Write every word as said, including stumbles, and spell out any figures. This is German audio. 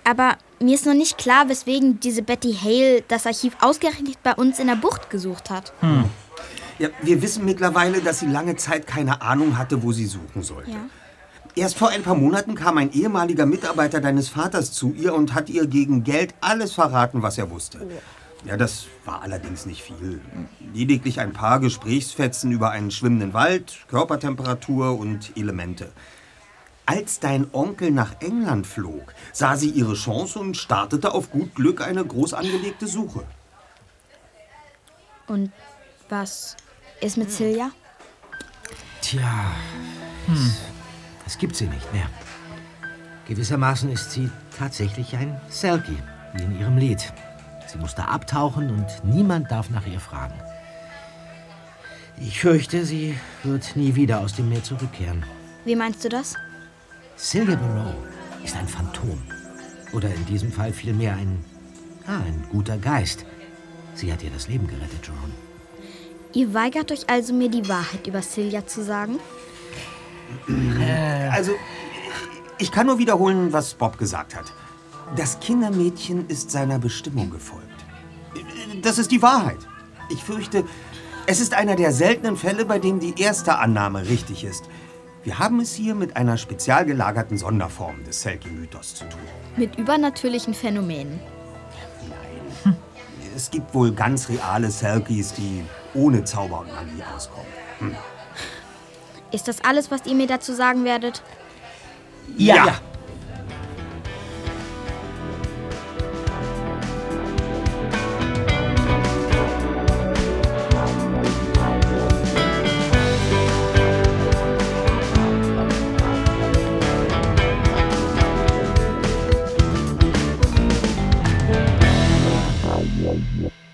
Aber mir ist noch nicht klar, weswegen diese Betty Hale das Archiv ausgerechnet bei uns in der Bucht gesucht hat. Hm. Ja, wir wissen mittlerweile, dass sie lange Zeit keine Ahnung hatte, wo sie suchen sollte. Ja. Erst vor ein paar Monaten kam ein ehemaliger Mitarbeiter deines Vaters zu ihr und hat ihr gegen Geld alles verraten, was er wusste. Ja, das war allerdings nicht viel. Lediglich ein paar Gesprächsfetzen über einen schwimmenden Wald, Körpertemperatur und Elemente. Als dein Onkel nach England flog, sah sie ihre Chance und startete auf gut Glück eine groß angelegte Suche. Und was ist mit Celia? Tja, hm. es gibt sie nicht mehr. Gewissermaßen ist sie tatsächlich ein Selkie, wie in ihrem Lied. Sie musste abtauchen und niemand darf nach ihr fragen. Ich fürchte, sie wird nie wieder aus dem Meer zurückkehren. Wie meinst du das? Celia Barrow ist ein Phantom. Oder in diesem Fall vielmehr ein, ah, ein guter Geist. Sie hat ihr das Leben gerettet, Jerome. Ihr weigert euch also, mir die Wahrheit über Celia zu sagen? Also, ich kann nur wiederholen, was Bob gesagt hat. Das Kindermädchen ist seiner Bestimmung gefolgt. Das ist die Wahrheit. Ich fürchte, es ist einer der seltenen Fälle, bei dem die erste Annahme richtig ist. Wir haben es hier mit einer spezial gelagerten Sonderform des Selkie-Mythos zu tun. Mit übernatürlichen Phänomenen. Nein. Es gibt wohl ganz reale Selkies, die ohne Zauber und Magie auskommen. Hm. Ist das alles, was ihr mir dazu sagen werdet? Ja. ja. Yeah.